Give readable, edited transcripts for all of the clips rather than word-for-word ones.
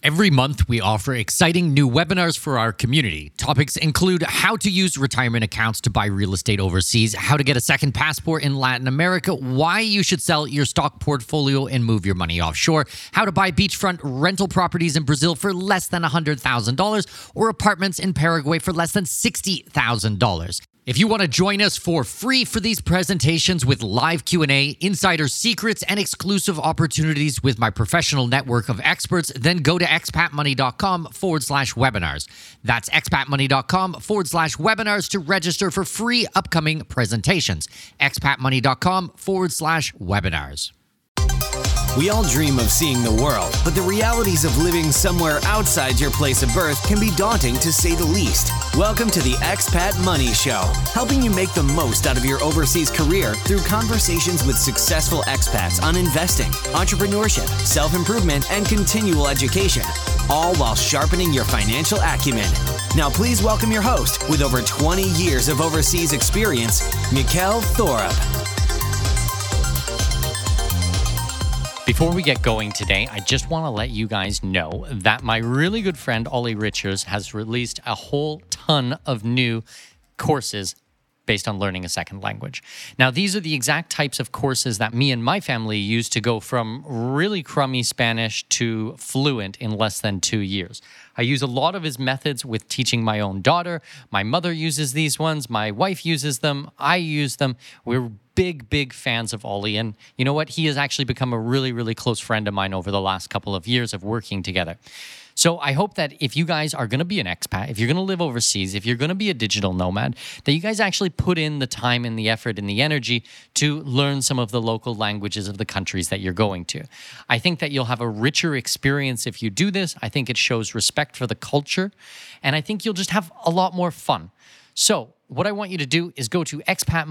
Every month, we offer exciting new webinars for our community. Topics include how to use retirement accounts to buy real estate overseas, how to get a second passport in Latin America, why you should sell your stock portfolio and move your money offshore, how to buy beachfront rental properties in Brazil for less than $100,000, or apartments in Paraguay for less than $60,000. If you want to join us for free for these presentations with live Q&A, insider secrets, and exclusive opportunities with my professional network of experts, then go to expatmoney.com/webinars. That's expatmoney.com/webinars to register for free upcoming presentations. expatmoney.com/webinars. We all dream of seeing the world, but the realities of living somewhere outside your place of birth can be daunting to say the least. Welcome to the Expat Money Show, helping you make the most out of your overseas career through conversations with successful expats on investing, entrepreneurship, self-improvement, and continual education, all while sharpening your financial acumen. Now please welcome your host with over 20 years of overseas experience, Mikkel Thorup. Before we get going today, I just want to let you guys know that my really good friend, Ollie Richards, has released a whole ton of new courses based on learning a second language. Now, these are the exact types of courses that me and my family used to go from really crummy Spanish to fluent in less than 2 years. I use a lot of his methods with teaching my own daughter. My mother uses these ones. My wife uses them. I use them. We're big fans of Ollie. And you know what? He has actually become a really close friend of mine over the last couple of years of working together. So I hope that if you guys are going to be an expat, if you're going to live overseas, if you're going to be a digital nomad, that you guys actually put in the time and the effort and the energy to learn some of the local languages of the countries that you're going to. I think that you'll have a richer experience if you do this. I think it shows respect for the culture, and I think you'll just have a lot more fun. So what I want you to do is go to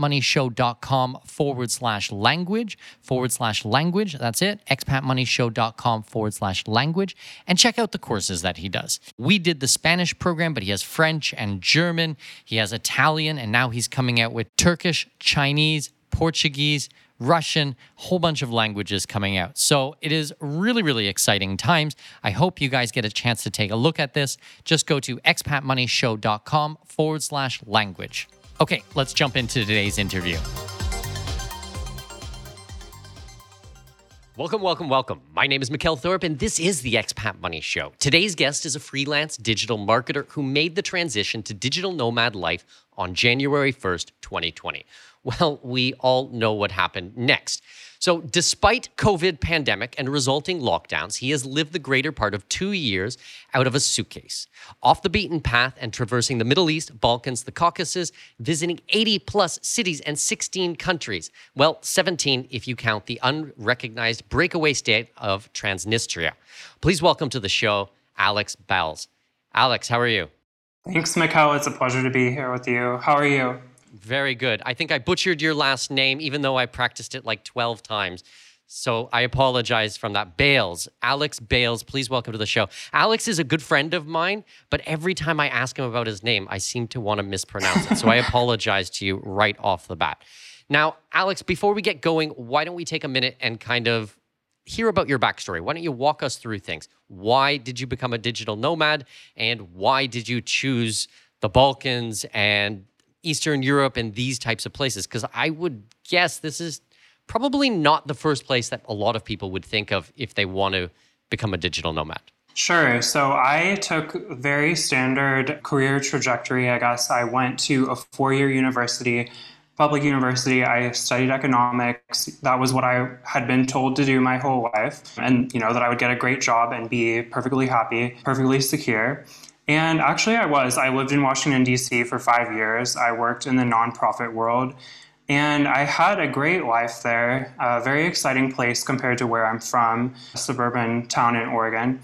expatmoneyshow.com/language. That's it, expatmoneyshow.com/language, and check out the courses that he does. We did the Spanish program, but he has French and German. He has Italian, and now he's coming out with Turkish, Chinese, Portuguese, Russian, whole bunch of languages coming out. So it is really exciting times. I hope you guys get a chance to take a look at this. Just go to expatmoneyshow.com/language. Okay, let's jump into today's interview. Welcome. My name is Mikkel Thorup, and this is the Expat Money Show. Today's guest is a freelance digital marketer who made the transition to digital nomad life on January 1st, 2020. Well, we all know what happened next. So despite COVID pandemic and resulting lockdowns, he has lived the greater part of 2 years out of a suitcase, off the beaten path and traversing the Middle East, Balkans, the Caucasus, visiting 80 plus cities and 16 countries. Well, 17 if you count the unrecognized breakaway state of Transnistria. Please welcome to the show, Alex Bals. Alex, how are you? Thanks, Mikkel. It's a pleasure to be here with you. How are you? Very good. I think I butchered your last name, even though I practiced it like 12 times. So I apologize from that. Bales, Alex Bales, please welcome to the show. Alex is a good friend of mine, but every time I ask him about his name, I seem to want to mispronounce it. So I apologize to you right off the bat. Now, Alex, before we get going, why don't we take a minute and kind of hear about your backstory? Why don't you walk us through things? Why did you become a digital nomad? And why did you choose the Balkans and Eastern Europe and these types of places? Because I would guess this is probably not the first place that a lot of people would think of if they want to become a digital nomad. Sure. So I took a very standard career trajectory, I guess. I went to a 4-year university, public university. I studied economics. That was what I had been told to do my whole life. And, that I would get a great job and be perfectly happy, perfectly secure. And actually I lived in Washington, D.C. for 5 years. I worked in the nonprofit world, and I had a great life there, a very exciting place compared to where I'm from, a suburban town in Oregon.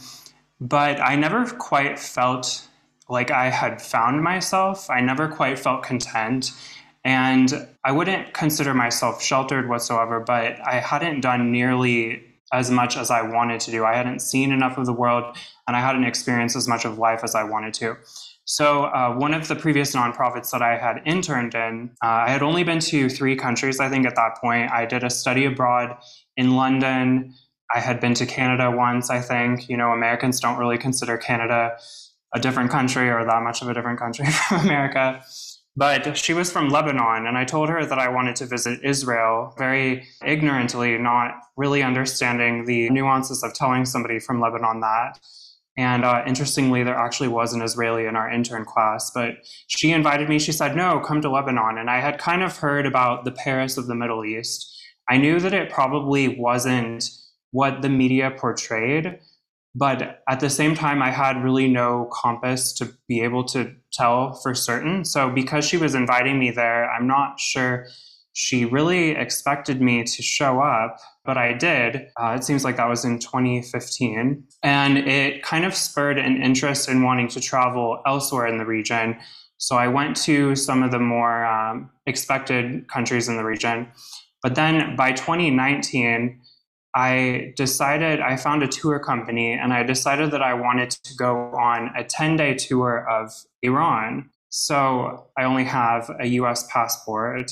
But I never quite felt like I had found myself. I never quite felt content. And I wouldn't consider myself sheltered whatsoever, but I hadn't done nearly as much as I wanted to do. I hadn't seen enough of the world, and I hadn't experienced as much of life as I wanted to. So one of the previous nonprofits that I had interned in, I had only been to 3 countries, I think, at that point. I did a study abroad in London, I had been to Canada once, I think. Americans don't really consider Canada a different country or that much of a different country from America. But she was from Lebanon, and I told her that I wanted to visit Israel very ignorantly, not really understanding the nuances of telling somebody from Lebanon that. And interestingly, there actually was an Israeli in our intern class, but she invited me. She said, no, come to Lebanon. And I had kind of heard about the Paris of the Middle East. I knew that it probably wasn't what the media portrayed, but at the same time, I had really no compass to be able to tell for certain. So because she was inviting me there, I'm not sure she really expected me to show up, but I did. It seems like that was in 2015. And it kind of spurred an interest in wanting to travel elsewhere in the region. So I went to some of the more expected countries in the region. But then by 2019, I found a tour company, and I decided that I wanted to go on a 10-day tour of Iran. So I only have a US passport.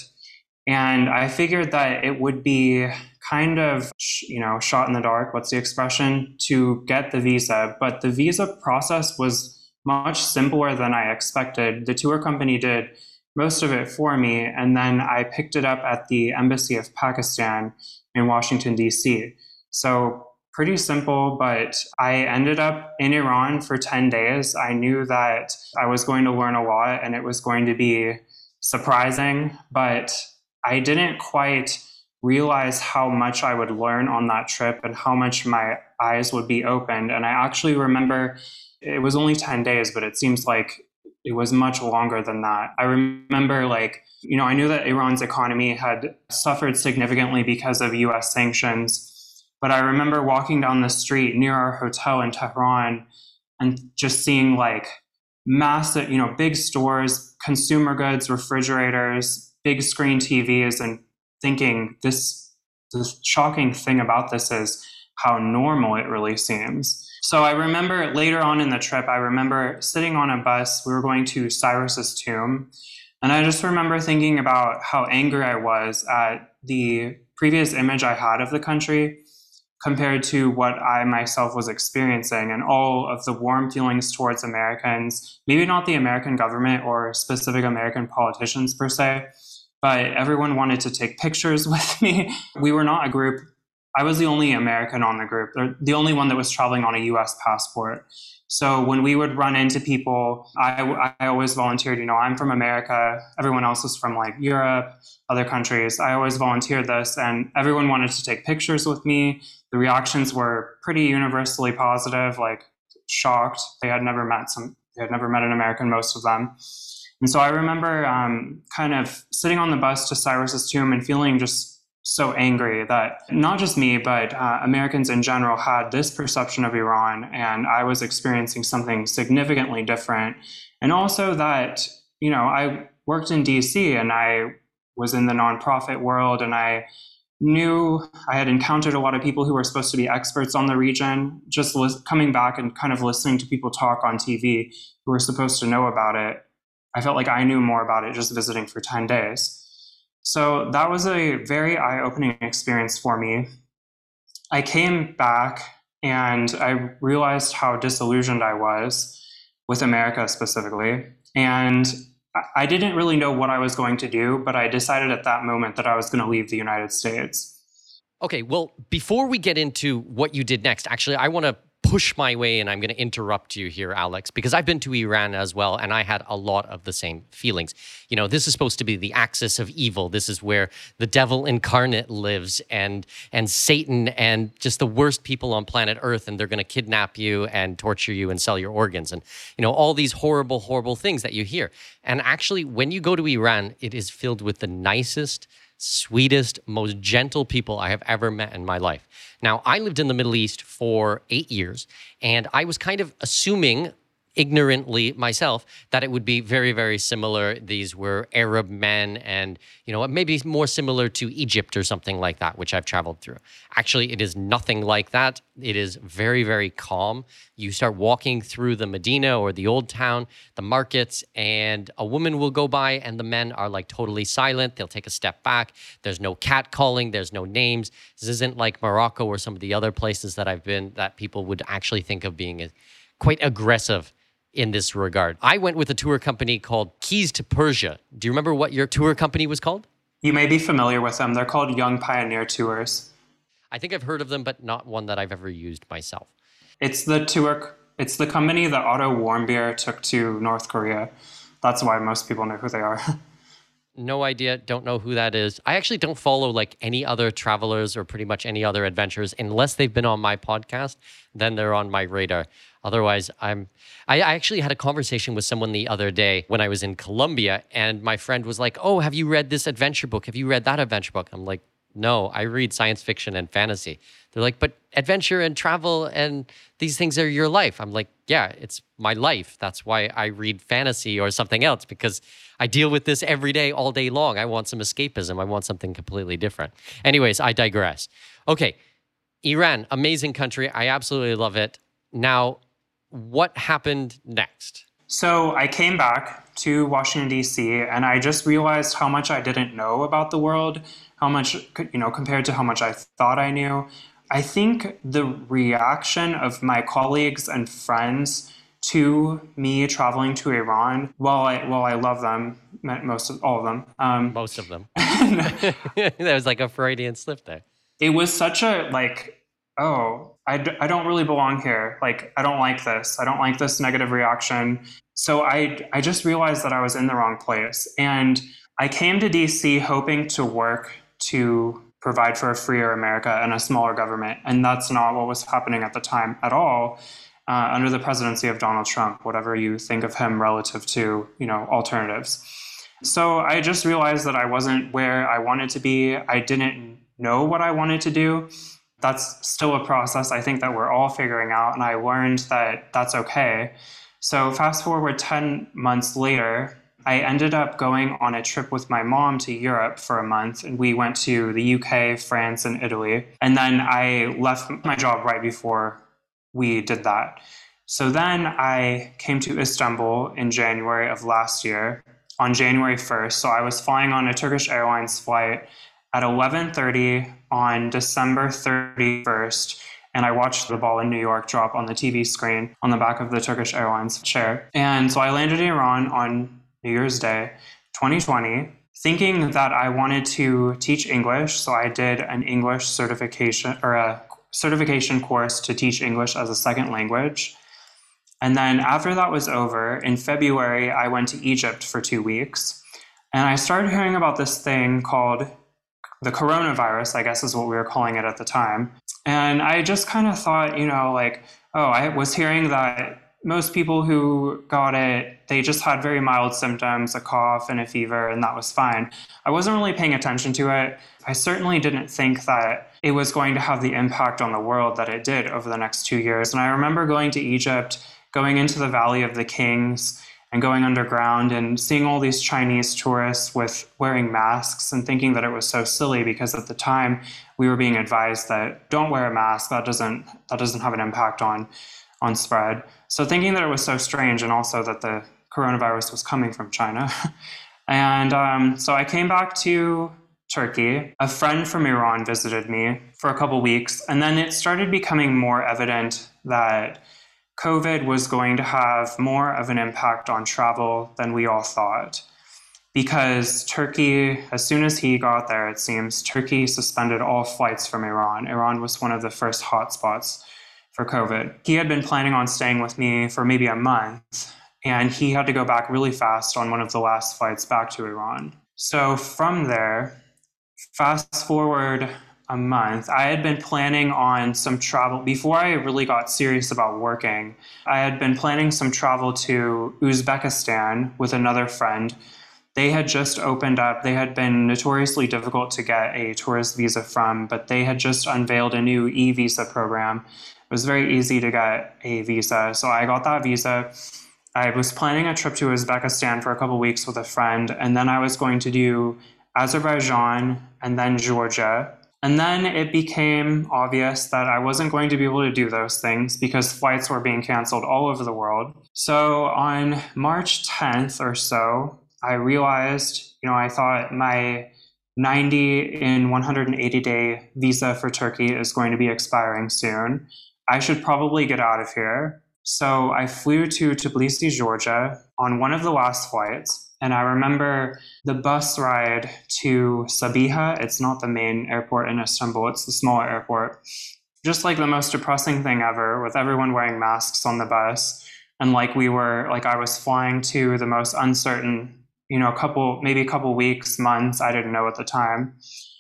And I figured that it would be kind of, shot in the dark, what's the expression, to get the visa. But the visa process was much simpler than I expected. The tour company did most of it for me, and then I picked it up at the Embassy of Pakistan in Washington, D.C. So pretty simple, but I ended up in Iran for 10 days. I knew that I was going to learn a lot, and it was going to be surprising, but I didn't quite realize how much I would learn on that trip and how much my eyes would be opened. And I actually remember it was only 10 days, but it seems like it was much longer than that. I remember I knew that Iran's economy had suffered significantly because of US sanctions. But I remember walking down the street near our hotel in Tehran and just seeing massive, big stores, consumer goods, refrigerators, big screen TVs, and thinking the shocking thing about this is how normal it really seems. So I remember later on in the trip, I remember sitting on a bus. We were going to Cyrus's tomb. And I just remember thinking about how angry I was at the previous image I had of the country compared to what I myself was experiencing, and all of the warm feelings towards Americans, maybe not the American government or specific American politicians per se, but everyone wanted to take pictures with me. We were not a group. I was the only American on the group, or the only one that was traveling on a US passport. So when we would run into people, I always volunteered, I'm from America. Everyone else is from Europe, other countries. I always volunteered this, and everyone wanted to take pictures with me. The reactions were pretty universally positive, shocked. They had never met an American, most of them. And so I remember kind of sitting on the bus to Cyrus's tomb and feeling just so angry that not just me, but Americans in general had this perception of Iran, and I was experiencing something significantly different. And also that, I worked in DC, and I was in the nonprofit world, and I knew I had encountered a lot of people who were supposed to be experts on the region, just coming back and kind of listening to people talk on TV who were supposed to know about it. I felt like I knew more about it just visiting for 10 days. So that was a very eye-opening experience for me. I came back and I realized how disillusioned I was with America specifically. And I didn't really know what I was going to do, but I decided at that moment that I was going to leave the United States. Okay, well, before we get into what you did next, actually, I want to push my way, and I'm going to interrupt you here, Alex, because I've been to Iran as well, and I had a lot of the same feelings. This is supposed to be the axis of evil. This is where the devil incarnate lives, and Satan, and just the worst people on planet Earth, and they're going to kidnap you and torture you and sell your organs, and all these horrible, horrible things that you hear. And actually, when you go to Iran, it is filled with the nicest, sweetest, most gentle people I have ever met in my life. Now, I lived in the Middle East for 8 years, and I was kind of assuming ignorantly myself that it would be very, very similar. These were Arab men and, maybe more similar to Egypt or something like that, which I've traveled through. Actually, it is nothing like that. It is very, very calm. You start walking through the Medina or the old town, the markets, and a woman will go by and the men are like totally silent. They'll take a step back. There's no catcalling. There's no names. This isn't like Morocco or some of the other places that I've been that people would actually think of being quite aggressive in this regard. I went with a tour company called Keys to Persia. Do you remember what your tour company was called? You may be familiar with them. They're called Young Pioneer Tours. I think I've heard of them, but not one that I've ever used myself. It's the company that Otto Warmbier took to North Korea. That's why most people know who they are. No idea. Don't know who that is. I actually don't follow like any other travelers or pretty much any other adventurers unless they've been on my podcast. Then they're on my radar. Otherwise, I actually had a conversation with someone the other day when I was in Colombia, and my friend was like, "Oh, have you read this adventure book? Have you read that adventure book?" I'm like, "No, I read science fiction and fantasy." They're like, "But adventure and travel and these things are your life." I'm like, "Yeah, it's my life. That's why I read fantasy or something else, because I deal with this every day, all day long. I want some escapism. I want something completely different." Anyways, I digress. Okay, Iran, amazing country. I absolutely love it. Now, what happened next? So I came back to Washington, D.C., and I just realized how much I didn't know about the world, how much, compared to how much I thought I knew. I think the reaction of my colleagues and friends to me traveling to Iran, while I love them, all of them. Most of them. There was like a Freudian slip there. It was such a I don't really belong here. Like, I don't like this. I don't like this negative reaction. So I just realized that I was in the wrong place. And I came to DC hoping to work to provide for a freer America and a smaller government. And that's not what was happening at the time at all, under the presidency of Donald Trump, whatever you think of him relative to, alternatives. So I just realized that I wasn't where I wanted to be. I didn't know what I wanted to do. That's still a process I think that we're all figuring out, and I learned that that's okay. So fast forward 10 months later, I ended up going on a trip with my mom to Europe for a month, and we went to the UK, France, and Italy. And then I left my job right before we did that. So then I came to Istanbul in January of last year, on January 1st. So I was flying on a Turkish Airlines flight at 11:30 on December 31st, and I watched the ball in New York drop on the TV screen on the back of the Turkish Airlines chair. And so I landed in Iran on New Year's Day, 2020, thinking that I wanted to teach English. So I did an English certification, or a certification course to teach English as a second language. And then after that was over, in February, I went to Egypt for 2 weeks. And I started hearing about this thing called the coronavirus, I guess is what we were calling it at the time. And I just kind of thought, I was hearing that most people who got it, they just had very mild symptoms, a cough and a fever, and that was fine. I wasn't really paying attention to it. I certainly didn't think that it was going to have the impact on the world that it did over the next 2 years. And I remember going to Egypt, going into the Valley of the Kings, and going underground and seeing all these Chinese tourists with wearing masks and thinking that it was so silly, because at the time we were being advised that don't wear a mask, that doesn't have an impact on spread. So thinking that it was so strange, and also that the coronavirus was coming from China. And so I came back to Turkey. A friend from Iran visited me for a couple weeks, and then it started becoming more evident that COVID was going to have more of an impact on travel than we all thought. Because Turkey, as soon as he got there, it seems, Turkey suspended all flights from Iran. Iran was one of the first hotspots for COVID. He had been planning on staying with me for maybe a month, and he had to go back really fast on one of the last flights back to Iran. So from there, fast forward a month, I had been planning on some travel. Before I really got serious about working, I had been planning some travel to Uzbekistan with another friend. They had just opened up. They had been notoriously difficult to get a tourist visa from, but they had just unveiled a new e-visa program. It was very easy to get a visa. So I got that visa, I was planning a trip to Uzbekistan for a couple weeks with a friend, and then I was going to do Azerbaijan and then Georgia. And then it became obvious that I wasn't going to be able to do those things because flights were being canceled all over the world. So on March 10th or so, I realized, I thought my 90 in 180 day visa for Turkey is going to be expiring soon. I should probably get out of here. So I flew to Tbilisi, Georgia on one of the last flights. And I remember the bus ride to Sabiha. It's not the main airport in Istanbul, it's the smaller airport. Just like the most depressing thing ever, with everyone wearing masks on the bus. And I was flying to the most uncertain, maybe a couple weeks, months, I didn't know at the time.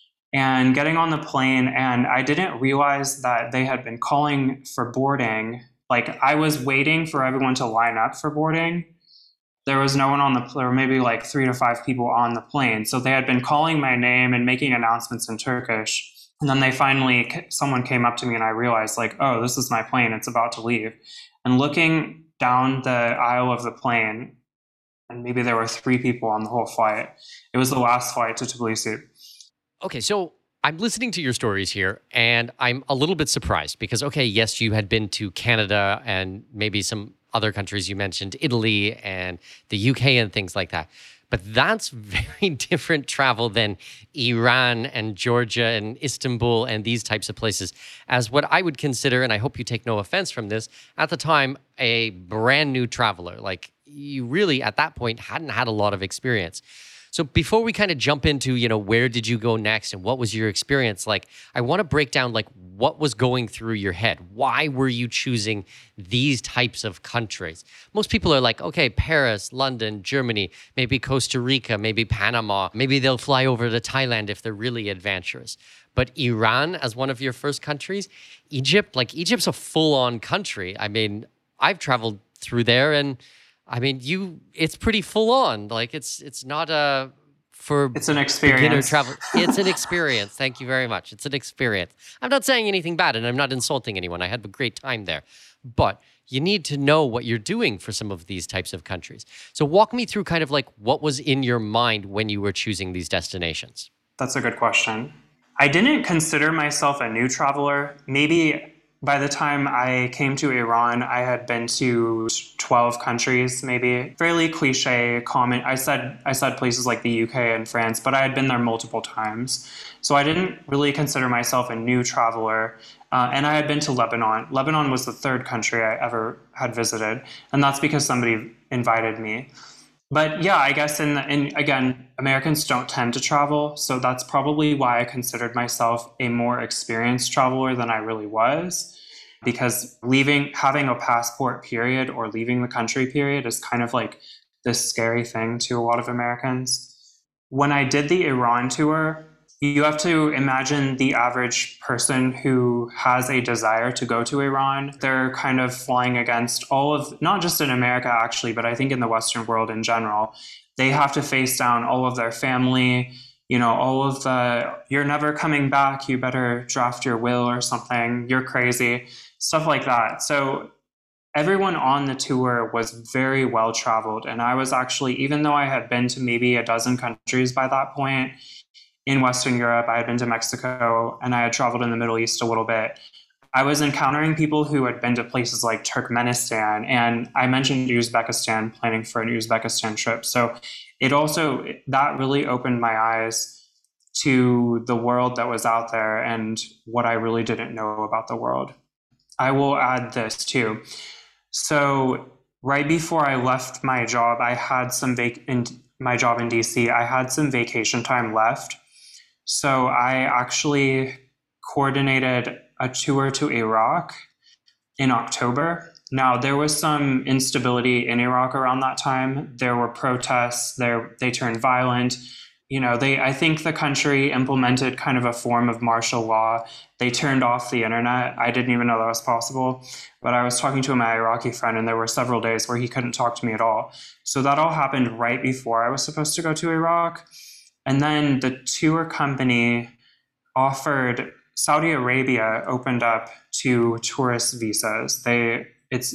And getting on the plane, and I didn't realize that they had been calling for boarding. I was waiting for everyone to line up for boarding. There was no one on the plane, or maybe 3 to 5 people on the plane. So they had been calling my name and making announcements in Turkish. And then someone came up to me and I realized oh, this is my plane. It's about to leave. And looking down the aisle of the plane, and maybe there were 3 people on the whole flight. It was the last flight to Tbilisi. Okay, so I'm listening to your stories here, and I'm a little bit surprised because, okay, yes, you had been to Canada and maybe some other countries you mentioned, Italy and the UK and things like that. But that's very different travel than Iran and Georgia and Istanbul and these types of places, as what I would consider, and I hope you take no offense from this, at the time, a brand new traveler. You really, at that point, hadn't had a lot of experience. So before we kind of jump into, where did you go next and what was your experience like, I want to break down what was going through your head. Why were you choosing these types of countries? Most people are okay, Paris, London, Germany, maybe Costa Rica, maybe Panama. Maybe they'll fly over to Thailand if they're really adventurous. But Iran as one of your first countries, Egypt's a full-on country. I mean, I've traveled through there and it's pretty full on. It's not it's an experience. Beginner travel. It's an experience. Thank you very much. It's an experience. I'm not saying anything bad and I'm not insulting anyone. I had a great time there. But you need to know what you're doing for some of these types of countries. So walk me through kind of what was in your mind when you were choosing these destinations. That's a good question. I didn't consider myself a new traveler. Maybe by the time I came to Iran, I had been to 12 countries, maybe. Fairly cliche, common. I said places like the UK and France, but I had been there multiple times. So I didn't really consider myself a new traveler. And I had been to Lebanon. Lebanon was the 3rd country I ever had visited. And that's because somebody invited me. But yeah, I guess again, Americans don't tend to travel. So that's probably why I considered myself a more experienced traveler than I really was. Because having a passport period or leaving the country period is kind of this scary thing to a lot of Americans. When I did the Iran tour, you have to imagine the average person who has a desire to go to Iran. They're kind of flying against not just in America actually, but I think in the Western world in general. They have to face down all of their family, all of you're never coming back, you better draft your will or something, you're crazy, stuff like that. So everyone on the tour was very well traveled. And I was actually, even though I had been to maybe a dozen countries by that point, in Western Europe, I had been to Mexico, and I had traveled in the Middle East a little bit. I was encountering people who had been to places like Turkmenistan, and I mentioned Uzbekistan, planning for an Uzbekistan trip. So that really opened my eyes to the world that was out there and what I really didn't know about the world. I will add this too. So right before I left my job, I had my job in DC, I had some vacation time left. So I actually coordinated a tour to Iraq in October. Now, there was some instability in Iraq around that time. There were protests. They turned violent. I think the country implemented kind of a form of martial law. They turned off the internet. I didn't even know that was possible. But I was talking to my Iraqi friend, and there were several days where he couldn't talk to me at all. So that all happened right before I was supposed to go to Iraq. And then the tour company Saudi Arabia opened up to tourist visas.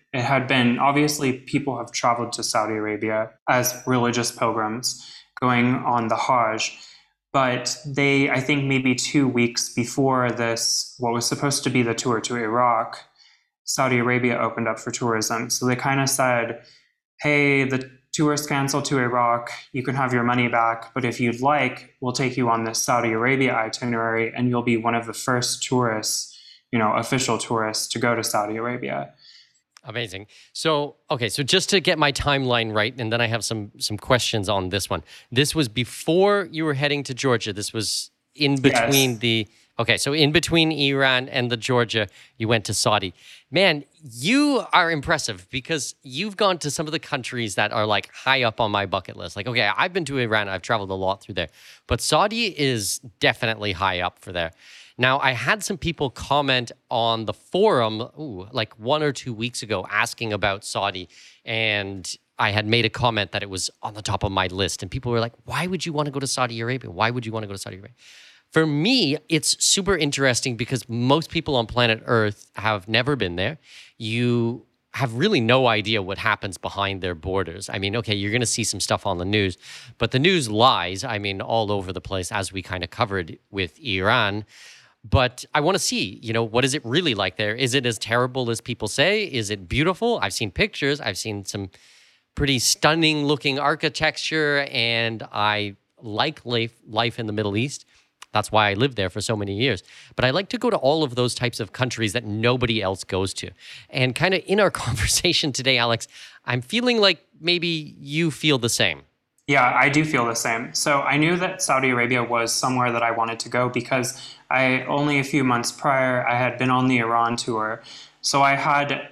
it had been, obviously people have traveled to Saudi Arabia as religious pilgrims going on the Hajj. But I think maybe 2 weeks before this, what was supposed to be the tour to Iraq, Saudi Arabia opened up for tourism. So they kind of said, hey, the tour's canceled to Iraq, you can have your money back, but if you'd like, we'll take you on this Saudi Arabia itinerary and you'll be one of the first tourists, official tourists to go to Saudi Arabia. Amazing. So, okay, so just to get my timeline right, and then I have some questions on this one. This was before you were heading to Georgia. This was in between so in between Iran and the Georgia, you went to Saudi. Man, you are impressive because you've gone to some of the countries that are like high up on my bucket list. Like, okay, I've been to Iran. I've traveled a lot through there, but Saudi is definitely high up for there. Now, I had some people comment on the forum, like 1 or 2 weeks ago, asking about Saudi, and I had made a comment that it was on the top of my list, and people were like, why would you want to go to Saudi Arabia? Why would you want to go to Saudi Arabia? For me, it's super interesting because most people on planet Earth have never been there. You have really no idea what happens behind their borders. I mean, okay, you're going to see some stuff on the news, but the news lies, all over the place, as we kind of covered with Iran. But I want to see, what is it really like there? Is it as terrible as people say? Is it beautiful? I've seen pictures. I've seen some pretty stunning looking architecture, and I like life in the Middle East. That's why I lived there for so many years. But I like to go to all of those types of countries that nobody else goes to. And kind of in our conversation today, Alex, I'm feeling like maybe you feel the same. Yeah, I do feel the same. So I knew that Saudi Arabia was somewhere that I wanted to go because only a few months prior, I had been on the Iran tour. So I had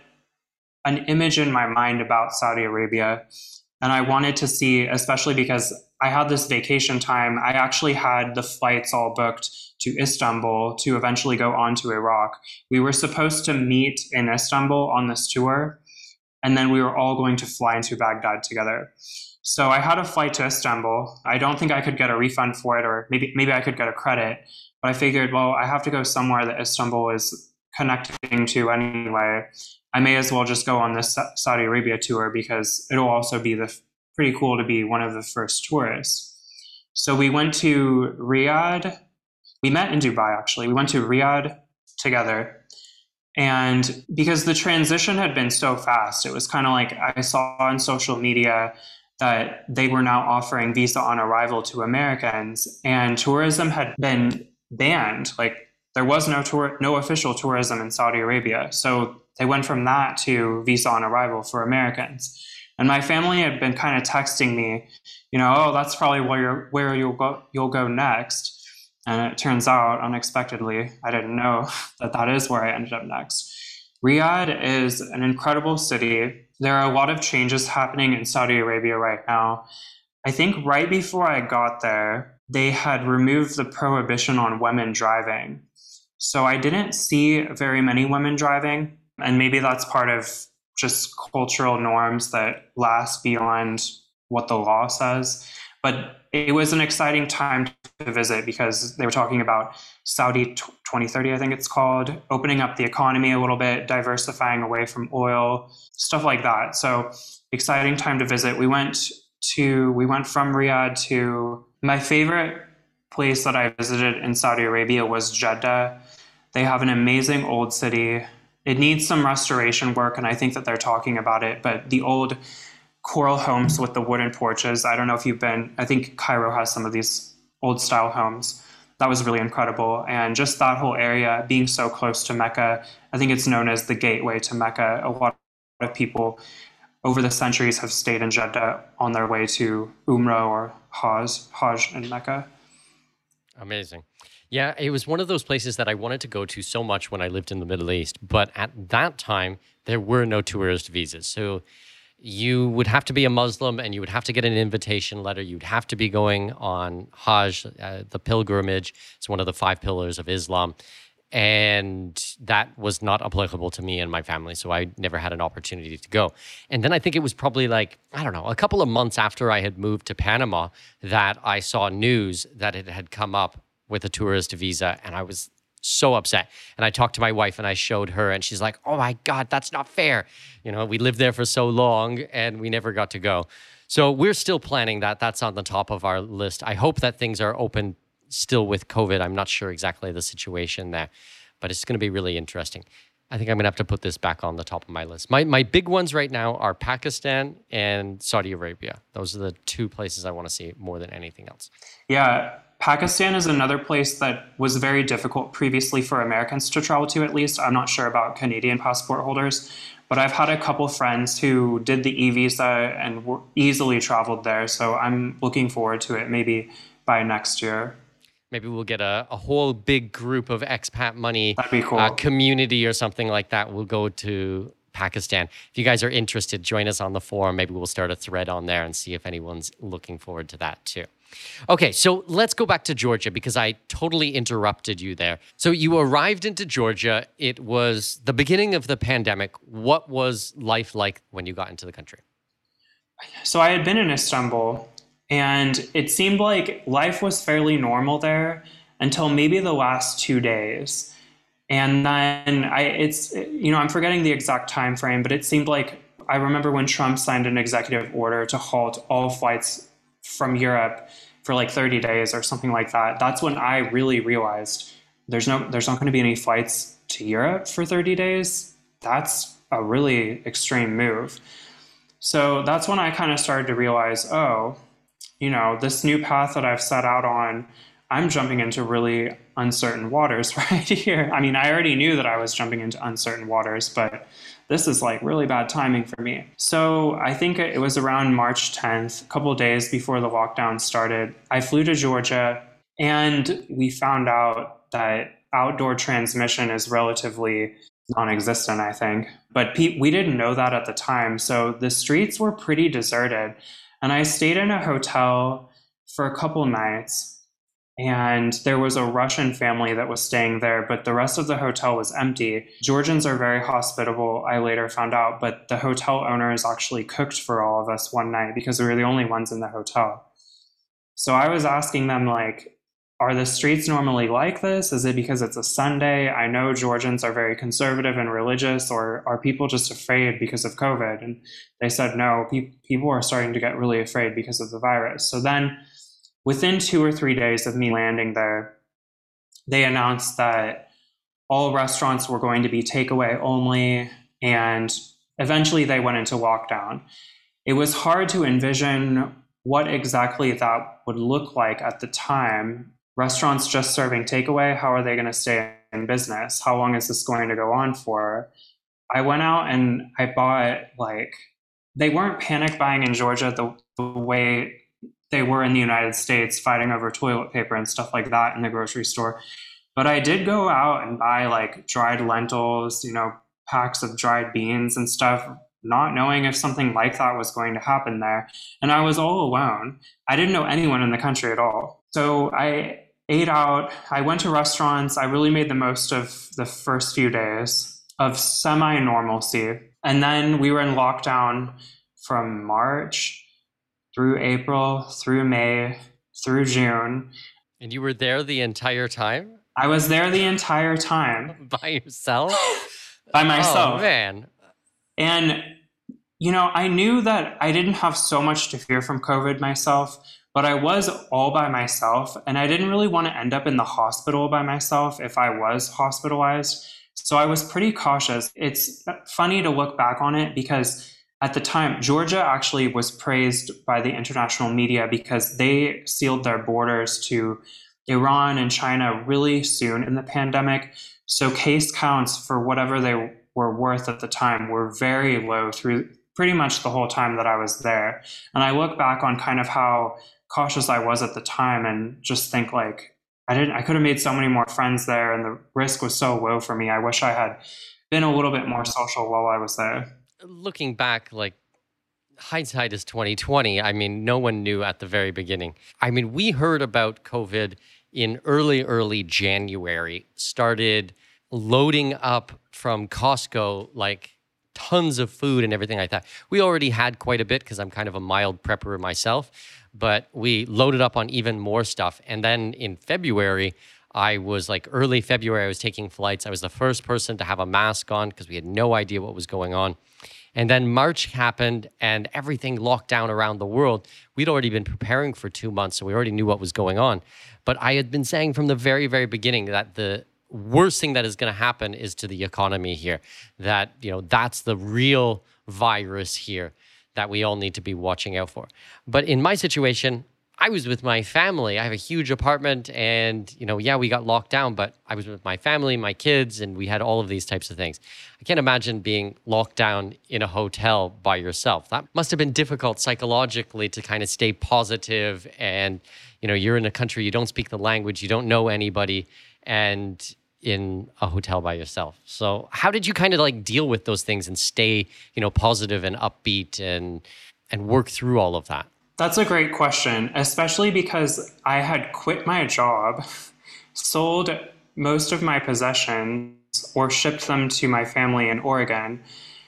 an image in my mind about Saudi Arabia. And I wanted to see, especially because I had this vacation time, I actually had the flights all booked to Istanbul to eventually go on to Iraq. We were supposed to meet in Istanbul on this tour, and then we were all going to fly into Baghdad together. So I had a flight to Istanbul. I don't think I could get a refund for it, or maybe I could get a credit. But I figured, well, I have to go somewhere that Istanbul is connecting to anyway. I may as well just go on this Saudi Arabia tour because it'll also be pretty cool to be one of the first tourists. So we went to Riyadh. We met in Dubai, actually. We went to Riyadh together. And because the transition had been so fast, it was kind of like I saw on social media that they were now offering visa on arrival to Americans, and tourism had been banned. Like there was no official tourism in Saudi Arabia. So they went from that to visa on arrival for Americans. And my family had been kind of texting me, oh, that's probably where you'll go next. And it turns out, unexpectedly, I didn't know that is where I ended up next. Riyadh is an incredible city. There are a lot of changes happening in Saudi Arabia right now. I think right before I got there, they had removed the prohibition on women driving. So I didn't see very many women driving. And maybe that's part of just cultural norms that last beyond what the law says. But it was an exciting time to visit because they were talking about Saudi 2030, I think it's called, opening up the economy a little bit, diversifying away from oil, stuff like that. So exciting time to visit. We went from Riyadh to my favorite place that I visited in Saudi Arabia was Jeddah. They have an amazing old city. It needs some restoration work, and I think that they're talking about it, but the old coral homes with the wooden porches, I don't know if you've been, I think Cairo has some of these old style homes. That was really incredible. And just that whole area being so close to Mecca, I think it's known as the gateway to Mecca. A lot of people over the centuries have stayed in Jeddah on their way to Umrah or Hajj in Mecca. Amazing. Yeah, it was one of those places that I wanted to go to so much when I lived in the Middle East. But at that time, there were no tourist visas. So you would have to be a Muslim and you would have to get an invitation letter. You'd have to be going on Hajj, the pilgrimage. It's one of the 5 pillars of Islam. And that was not applicable to me and my family. So I never had an opportunity to go. And then I think it was probably like, I don't know, a couple of months after I had moved to Panama that I saw news that it had come up with a tourist visa. And I was so upset. And I talked to my wife and I showed her, and she's like, oh my God, that's not fair. We lived there for so long and we never got to go. So we're still planning that. That's on the top of our list. I hope that things are open still with COVID. I'm not sure exactly the situation there, but it's going to be really interesting. I think I'm going to have to put this back on the top of my list. My big ones right now are Pakistan and Saudi Arabia. Those are the two places I want to see more than anything else. Yeah, Pakistan is another place that was very difficult previously for Americans to travel to, at least. I'm not sure about Canadian passport holders, but I've had a couple friends who did the e-visa and easily traveled there. So I'm looking forward to it maybe by next year. Maybe we'll get a whole big group of expat money That'd be cool. Community or something like that. We'll go to Pakistan. If you guys are interested, join us on the forum. Maybe we'll start a thread on there and see if anyone's looking forward to that too. Okay, so let's go back to Georgia because I totally interrupted you there. So you arrived into Georgia. It was the beginning of the pandemic. What was life like when you got into the country? So I had been in Istanbul, and it seemed like life was fairly normal there until maybe the last 2 days. And then I'm forgetting the exact time frame, but it seemed like I remember when Trump signed an executive order to halt all flights from Europe for like 30 days or something like that. That's when I really realized there's not going to be any flights to Europe for 30 days. That's a really extreme move. So that's when I kind of started to realize, this new path that I've set out on, I'm jumping into really uncertain waters right here. I mean, I already knew that I was jumping into uncertain waters, but this is like really bad timing for me. So I think it was around March 10th, a couple of days before the lockdown started. I flew to Georgia, and we found out that outdoor transmission is relatively non-existent, I think. But we didn't know that at the time. So the streets were pretty deserted. And I stayed in a hotel for a couple nights. And there was a Russian family that was staying there, but the rest of the hotel was empty. Georgians are very hospitable, I later found out, but the hotel owners actually cooked for all of us one night because we were the only ones in the hotel. So I was asking them, like, are the streets normally like this? Is it because it's a Sunday? I know Georgians are very conservative and religious, or are people just afraid because of COVID? And they said, no, people are starting to get really afraid because of the virus. So then within 2 or 3 days of me landing there, they announced that all restaurants were going to be takeaway only, and eventually they went into lockdown. It was hard to envision what exactly that would look like at the time. Restaurants just serving takeaway, how are they going to stay in business? How long is this going to go on for? I went out and I bought, they weren't panic buying in Georgia the way they were in the United States, fighting over toilet paper and stuff like that in the grocery store. But I did go out and buy dried lentils, packs of dried beans and stuff, not knowing if something like that was going to happen there. And I was all alone. I didn't know anyone in the country at all. So I ate out. I went to restaurants. I really made the most of the first few days of semi-normalcy. And then we were in lockdown from March through April, through May, through June. And you were there the entire time? I was there the entire time. By yourself? By myself. Oh, man. And, I knew that I didn't have so much to fear from COVID myself, but I was all by myself, and I didn't really want to end up in the hospital by myself if I was hospitalized. So I was pretty cautious. It's funny to look back on it because at the time, Georgia actually was praised by the international media because they sealed their borders to Iran and China really soon in the pandemic. So case counts, for whatever they were worth at the time, were very low through pretty much the whole time that I was there. And I look back on kind of how cautious I was at the time and just think I could have made so many more friends there, and the risk was so low for me. I wish I had been a little bit more social while I was there. Looking back, hindsight is 2020. I mean, no one knew at the very beginning. I mean, we heard about COVID in early January, started loading up from Costco, tons of food and everything like that. We already had quite a bit because I'm kind of a mild prepper myself, but we loaded up on even more stuff. And then in February, I was like early February, I was taking flights. I was the first person to have a mask on because we had no idea what was going on. And then March happened and everything locked down around the world. We'd already been preparing for 2 months, so we already knew what was going on. But I had been saying from the very, very beginning that the worst thing that is going to happen is to the economy here. That, that's the real virus here that we all need to be watching out for. But in my situation, I was with my family. I have a huge apartment and, we got locked down, but I was with my family, my kids, and we had all of these types of things. I can't imagine being locked down in a hotel by yourself. That must have been difficult psychologically to kind of stay positive and, you're in a country, you don't speak the language, you don't know anybody, and in a hotel by yourself. So how did you kind of like deal with those things and stay, positive and upbeat and work through all of that? That's a great question, especially because I had quit my job, sold most of my possessions, or shipped them to my family in Oregon,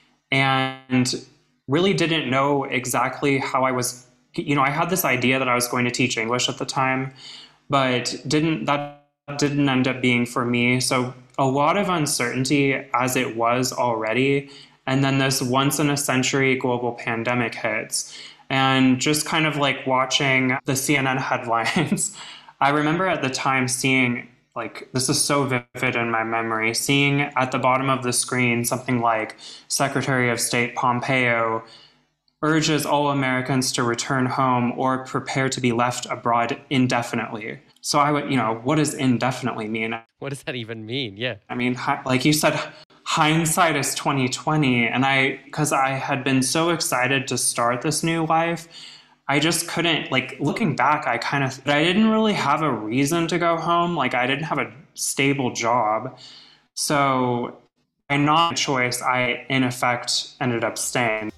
and really didn't know exactly how I was. I had this idea that I was going to teach English at the time, but didn't end up being for me. So a lot of uncertainty as it was already, and then this once in a century global pandemic hits. And just kind of like watching the CNN headlines, I remember at the time seeing, this is so vivid in my memory, seeing at the bottom of the screen something like Secretary of State Pompeo urges all Americans to return home or prepare to be left abroad indefinitely. So I would, what does indefinitely mean? What does that even mean? Yeah. I mean, like you said, hindsight is 2020. And because I had been so excited to start this new life, I just couldn't, looking back, I didn't really have a reason to go home. I didn't have a stable job. So by not choice, I, in effect, ended up staying.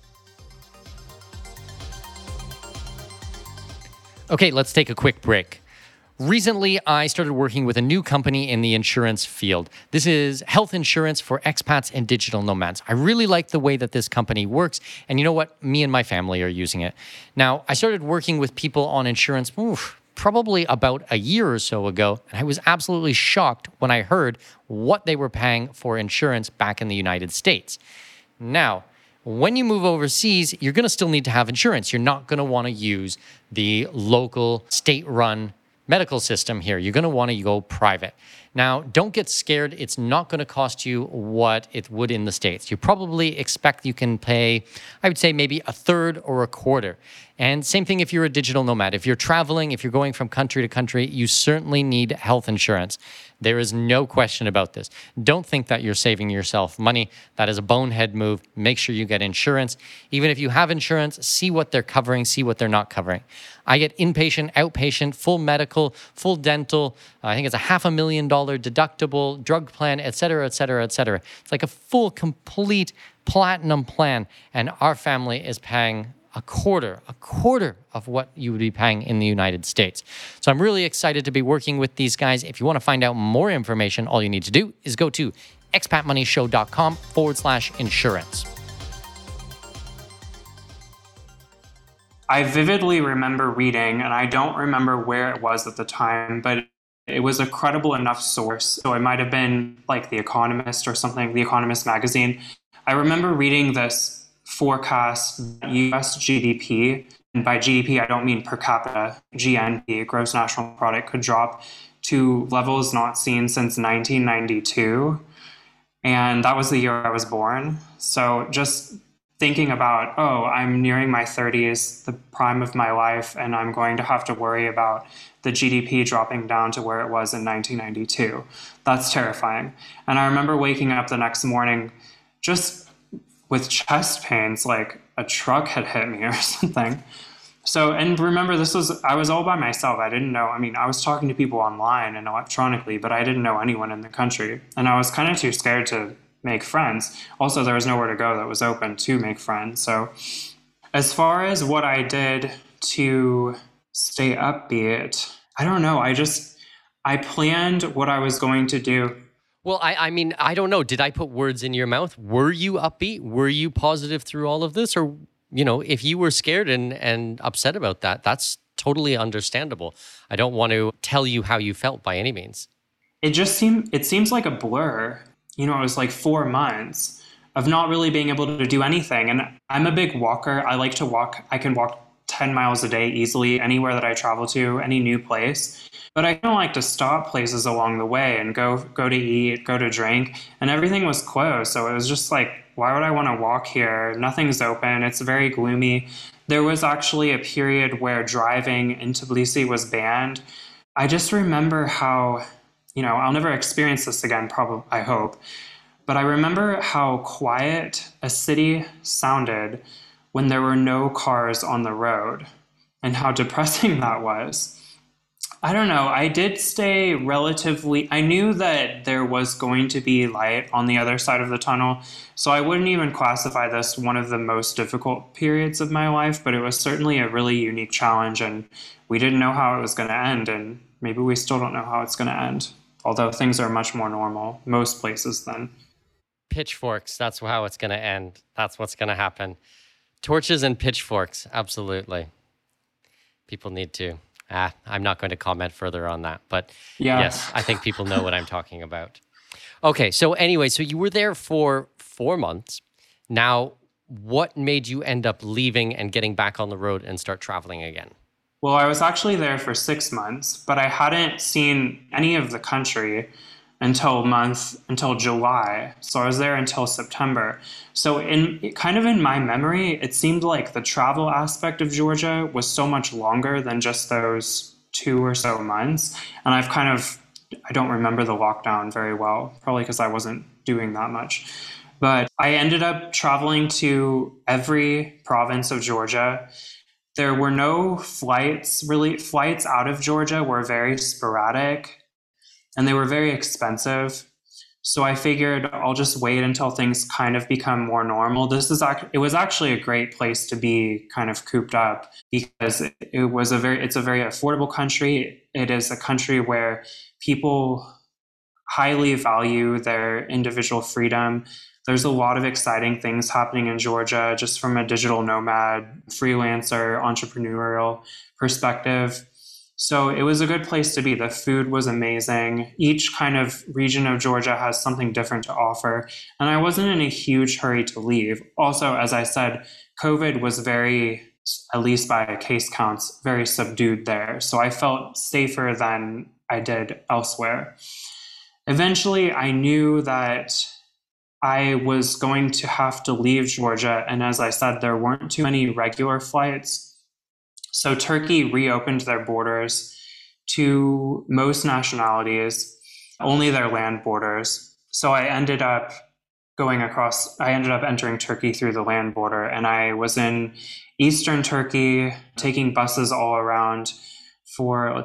Okay, let's take a quick break. Recently, I started working with a new company in the insurance field. This is health insurance for expats and digital nomads. I really like the way that this company works. And you know what? Me and my family are using it. Now, I started working with people on insurance probably about a year or so ago. And I was absolutely shocked when I heard what they were paying for insurance back in the United States. Now, when you move overseas, you're going to still need to have insurance. You're not going to want to use the local state-run medical system here. You're going to want to go private. Now, don't get scared. It's not going to cost you what it would in the States. You probably expect you can pay, I would say maybe a third or a quarter. And same thing if you're a digital nomad. If you're traveling, if you're going from country to country, you certainly need health insurance. There is no question about this. Don't think that you're saving yourself money. That is a bonehead move. Make sure you get insurance. Even if you have insurance, see what they're covering, see what they're not covering. I get inpatient, outpatient, full medical, full dental. I think it's a $500,000 deductible, drug plan, et cetera, et cetera, et cetera. It's like a full, complete platinum plan. And our family is paying a quarter of what you would be paying in the United States. So I'm really excited to be working with these guys. If you want to find out more information, all you need to do is go to expatmoneyshow.com/insurance. I vividly remember reading, and I don't remember where it was at the time, but it was a credible enough source. So it might have been like The Economist or something, The Economist magazine. I remember reading this forecast US GDP, and by GDP I don't mean per capita, GNP, gross national product, could drop to levels not seen since 1992. And that was the year I was born. So just thinking about, I'm nearing my 30s, the prime of my life, and I'm going to have to worry about the GDP dropping down to where it was in 1992. That's terrifying. And I remember waking up the next morning just with chest pains, like a truck had hit me or something. So, and remember, I was all by myself. I didn't know, I was talking to people online and electronically, but I didn't know anyone in the country. And I was kind of too scared to make friends. Also, there was nowhere to go that was open to make friends. So as far as what I did to stay upbeat, I don't know. I planned what I was going to do. Well, I mean, I don't know. Did I put words in your mouth? Were you upbeat? Were you positive through all of this? Or, if you were scared and upset about that, that's totally understandable. I don't want to tell you how you felt by any means. it seems like a blur. You know, it was like 4 months of not really being able to do anything. And I'm a big walker. I like to walk. I can walk 10 miles a day easily anywhere that I travel to, any new place. But I don't like to stop places along the way and go to eat, go to drink, and everything was closed. So it was just like, why would I want to walk here? Nothing's open. It's very gloomy. There was actually a period where driving into Tbilisi was banned. I just remember how, you know, I'll never experience this again, probably, I hope. But I remember how quiet a city sounded when there were no cars on the road and how depressing that was. I don't know. I did stay relatively, I knew that there was going to be light on the other side of the tunnel. So I wouldn't even classify this one of the most difficult periods of my life, but it was certainly a really unique challenge. And we didn't know how it was going to end. And maybe we still don't know how it's going to end, although things are much more normal, most places then. Pitchforks, that's how it's going to end. That's what's going to happen. Torches and pitchforks, absolutely. People need to. I'm not going to comment further on that, but yes, I think people know what I'm talking about. Okay, so anyway, so you were there for 4 months. Now, what made you end up leaving and getting back on the road and start traveling again? Well, I was actually there for 6 months, but I hadn't seen any of the country until July. So I was there until September. So in my memory, it seemed like the travel aspect of Georgia was so much longer than just those 2 or so months. And I don't remember the lockdown very well, probably because I wasn't doing that much. But I ended up traveling to every province of Georgia. There were no flights, really. Flights out of Georgia were very sporadic, and they were very expensive. So I figured I'll just wait until things kind of become more normal. It was actually a great place to be kind of cooped up because it's a very affordable country. It is a country where people highly value their individual freedom. There's a lot of exciting things happening in Georgia just from a digital nomad, freelancer, entrepreneurial perspective. So it was a good place to be. The food was amazing. Each kind of region of Georgia has something different to offer. And I wasn't in a huge hurry to leave. Also, as I said, COVID was very, at least by case counts, very subdued there. So I felt safer than I did elsewhere. Eventually, I knew that I was going to have to leave Georgia. And as I said, there weren't too many regular flights. So Turkey reopened their borders to most nationalities, only their land borders. So I ended up entering Turkey through the land border, and I was in eastern Turkey, taking buses all around for,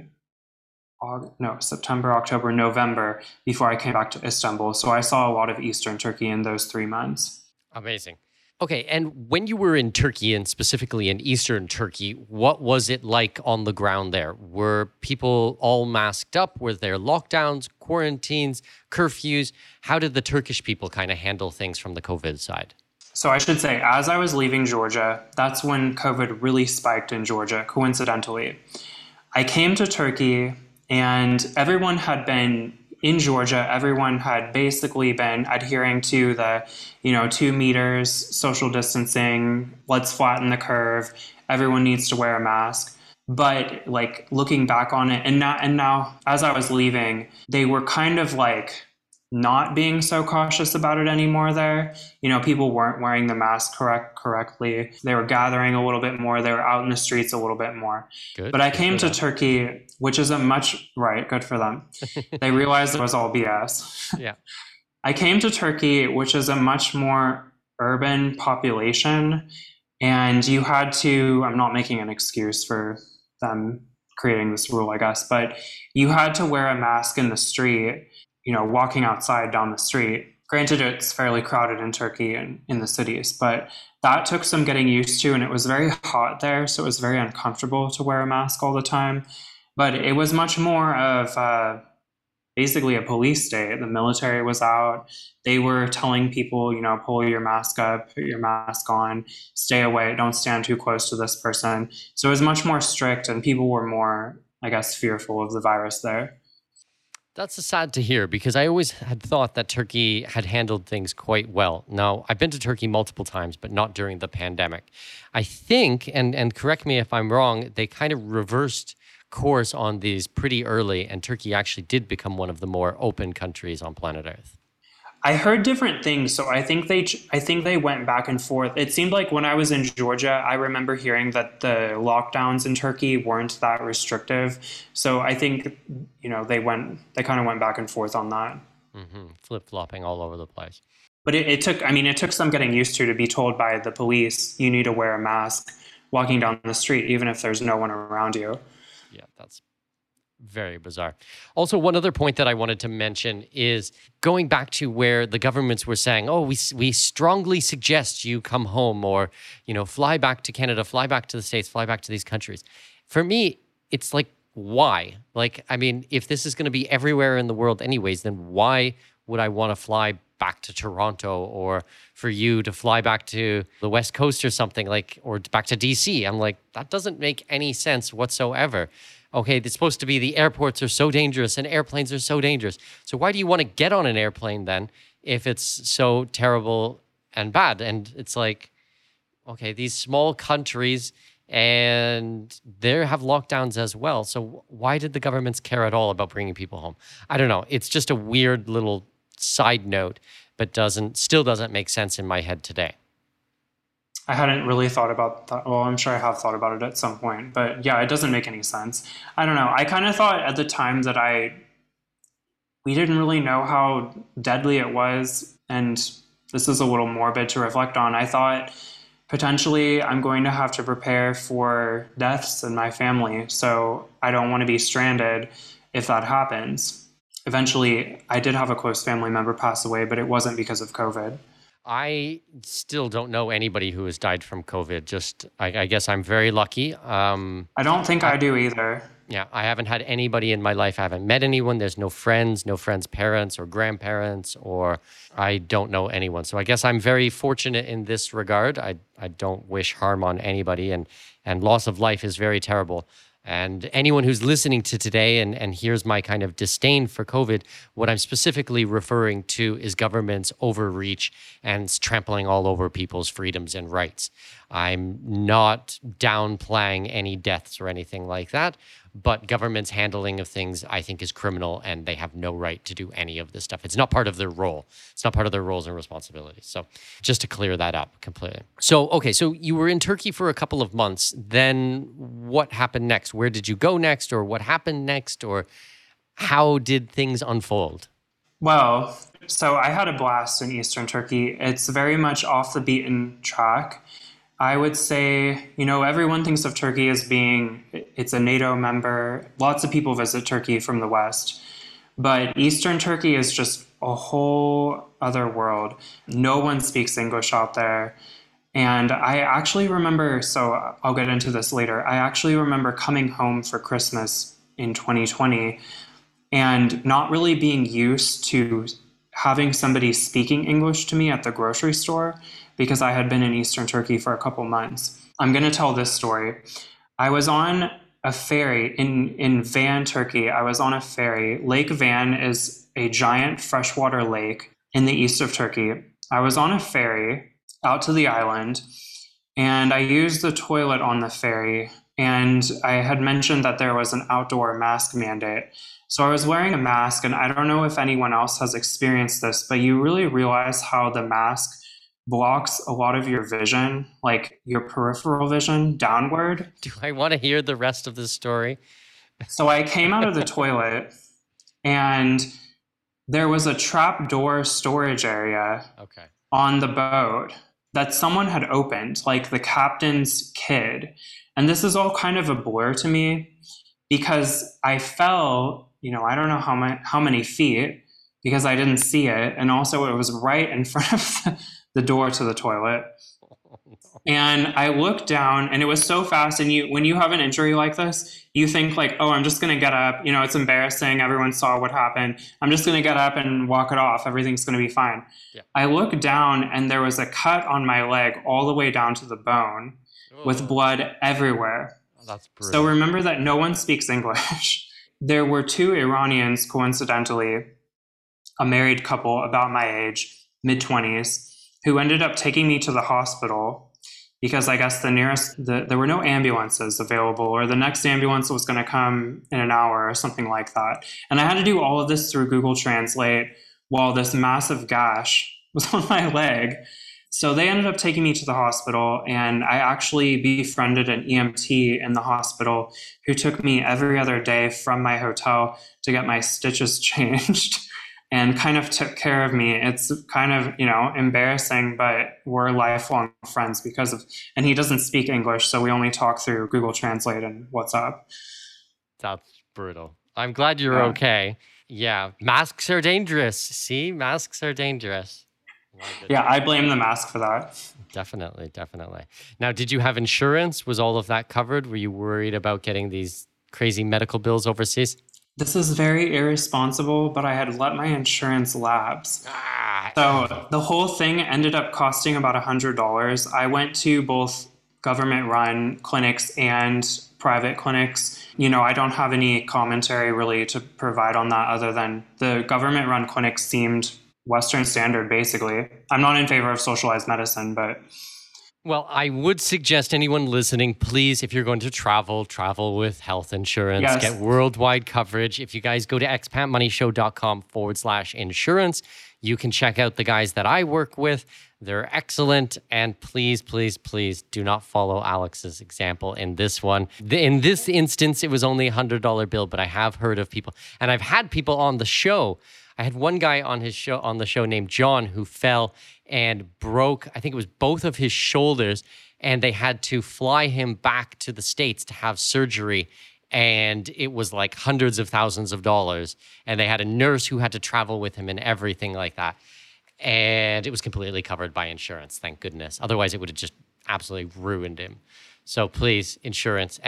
September, October, November, before I came back to Istanbul. So I saw a lot of eastern Turkey in those 3 months. Amazing. Okay, and when you were in Turkey, and specifically in eastern Turkey, what was it like on the ground there? Were people all masked up? Were there lockdowns, quarantines, curfews? How did the Turkish people kind of handle things from the COVID side? So I should say, as I was leaving Georgia, that's when COVID really spiked in Georgia, coincidentally. I came to Turkey, and everyone had been in Georgia, everyone had basically been adhering to the, 2 meters, social distancing, let's flatten the curve, everyone needs to wear a mask. But like looking back on it, and now as I was leaving, they were kind of like not being so cautious about it anymore there. People weren't wearing the mask correctly. They were gathering a little bit more. They were out in the streets a little bit more. Good. But I came to Turkey, which is good for them. They realized it was all BS. Yeah. I came to Turkey, which is a much more urban population. And you had to, I'm not making an excuse for them creating this rule, I guess, but you had to wear a mask in the street, walking outside down the street. Granted, it's fairly crowded in Turkey and in the cities, but that took some getting used to, and it was very hot there, so it was very uncomfortable to wear a mask all the time. But it was much more of basically a police state. The military was out. They were telling people, pull your mask up, put your mask on, stay away, don't stand too close to this person. So it was much more strict, and people were more, I guess, fearful of the virus there. That's sad to hear because I always had thought that Turkey had handled things quite well. Now, I've been to Turkey multiple times, but not during the pandemic. I think, and correct me if I'm wrong, they kind of reversed course on these pretty early, and Turkey actually did become one of the more open countries on planet Earth. I heard different things, so I think they went back and forth. It seemed like when I was in Georgia, I remember hearing that the lockdowns in Turkey weren't that restrictive. So I think they kind of went back and forth on that. Flip-flopping all over the place. But it took some getting used to be told by the police you need to wear a mask walking down the street, even if there's no one around you. Yeah, that's very bizarre. Also, one other point that I wanted to mention is going back to where the governments were saying, oh, we strongly suggest you come home or, fly back to Canada, fly back to the States, fly back to these countries. For me, it's like, why? Like, I mean, if this is going to be everywhere in the world anyways, then why would I want to fly back to Toronto or for you to fly back to the West Coast or something or back to DC? I'm like, that doesn't make any sense whatsoever. Okay, it's supposed to be the airports are so dangerous and airplanes are so dangerous. So why do you want to get on an airplane then if it's so terrible and bad? And it's like, okay, these small countries and they have lockdowns as well. So why did the governments care at all about bringing people home? I don't know. It's just a weird little side note, but still doesn't make sense in my head today. I hadn't really thought about that. Well, I'm sure I have thought about it at some point, but yeah, it doesn't make any sense. I don't know. I kind of thought at the time that we didn't really know how deadly it was. And this is a little morbid to reflect on. I thought potentially I'm going to have to prepare for deaths in my family. So I don't want to be stranded if that happens. Eventually, I did have a close family member pass away, but it wasn't because of COVID. I still don't know anybody who has died from COVID. I guess I'm very lucky. I don't think I do either. Yeah, I haven't had anybody in my life. I haven't met anyone. There's no friends' parents or grandparents, or I don't know anyone. So I guess I'm very fortunate in this regard. I don't wish harm on anybody, and loss of life is very terrible. And anyone who's listening to today and hears my kind of disdain for COVID, what I'm specifically referring to is government's overreach and trampling all over people's freedoms and rights. I'm not downplaying any deaths or anything like that, but government's handling of things I think is criminal, and they have no right to do any of this stuff. It's not part of their role. It's not part of their roles and responsibilities. So just to clear that up completely. So, okay, so you were in Turkey for a couple of months. Then what happened next? Where did you go next, or what happened next, or how did things unfold? Well, so I had a blast in Eastern Turkey. It's very much off the beaten track. I would say, everyone thinks of Turkey as it's a NATO member. Lots of people visit Turkey from the West. But Eastern Turkey is just a whole other world. No one speaks English out there. And I actually remember, so I'll get into this later, I actually remember coming home for Christmas in 2020 and not really being used to having somebody speaking English to me at the grocery store, because I had been in Eastern Turkey for a couple months. I'm going to tell this story. I was on a ferry in Van, Turkey. I was on a ferry. Lake Van is a giant freshwater lake in the east of Turkey. I was on a ferry out to the island, and I used the toilet on the ferry. And I had mentioned that there was an outdoor mask mandate. So I was wearing a mask, and I don't know if anyone else has experienced this, but you really realize how the mask blocks a lot of your vision, like your peripheral vision downward. Do I want to hear the rest of the story? So I came out of the toilet, and there was a trapdoor storage area on the boat that someone had opened, like the captain's kid. And this is all kind of a blur to me because I fell, I don't know how many feet, because I didn't see it. And also it was right in front of the door to the toilet. And I looked down, and it was so fast. And when you have an injury like this, you think like, oh, I'm just going to get up. It's embarrassing. Everyone saw what happened. I'm just going to get up and walk it off. Everything's going to be fine. Yeah. I looked down, and there was a cut on my leg all the way down to the bone with blood everywhere. That's brutal. So remember that no one speaks English. there were two Iranians, coincidentally, a married couple about my age, mid-20s, who ended up taking me to the hospital because I guess there were no ambulances available, or the next ambulance was going to come in an hour or something like that. And I had to do all of this through Google Translate while this massive gash was on my leg. So they ended up taking me to the hospital, and I actually befriended an EMT in the hospital who took me every other day from my hotel to get my stitches changed and kind of took care of me. It's kind of, embarrassing, but we're lifelong friends and he doesn't speak English, so we only talk through Google Translate and WhatsApp. That's brutal. I'm glad you're okay. Yeah, masks are dangerous. See, masks are dangerous. Yeah, I blame the mask for that. Definitely. Now, did you have insurance? Was all of that covered? Were you worried about getting these crazy medical bills overseas? This is very irresponsible, but I had let my insurance lapse. So the whole thing ended up costing about $100. I went to both government-run clinics and private clinics. I don't have any commentary really to provide on that other than the government-run clinics seemed Western standard, basically. I'm not in favor of socialized medicine, but... Well, I would suggest anyone listening, please, if you're going to travel with health insurance. Yes. Get worldwide coverage. If you guys go to expatmoneyshow.com/insurance, you can check out the guys that I work with. They're excellent. And please, please, please do not follow Alex's example in this one. In this instance, it was only a $100 bill, but I have heard of people, and I've had people on the show. I had one guy on the show named John who fell and broke, I think it was both of his shoulders, and they had to fly him back to the States to have surgery. And it was like hundreds of thousands of dollars. And they had a nurse who had to travel with him and everything like that. And it was completely covered by insurance, thank goodness. Otherwise, it would have just absolutely ruined him. So please, insurance,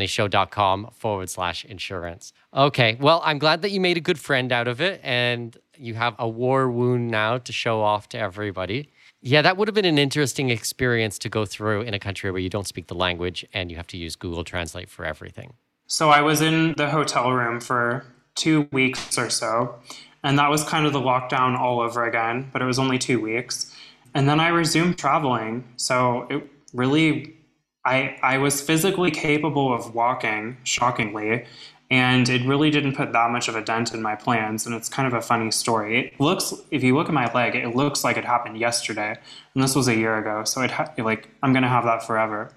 expatmoneyshow.com/insurance. Okay, well, I'm glad that you made a good friend out of it and you have a war wound now to show off to everybody. Yeah, that would have been an interesting experience to go through in a country where you don't speak the language and you have to use Google Translate for everything. So I was in the hotel room for 2 weeks or so, and that was kind of the lockdown all over again, but it was only 2 weeks. And then I resumed traveling. So it really... I was physically capable of walking, shockingly, and it really didn't put that much of a dent in my plans. And it's kind of a funny story. If you look at my leg, it looks like it happened yesterday, and this was a year ago. So I'm going to have that forever.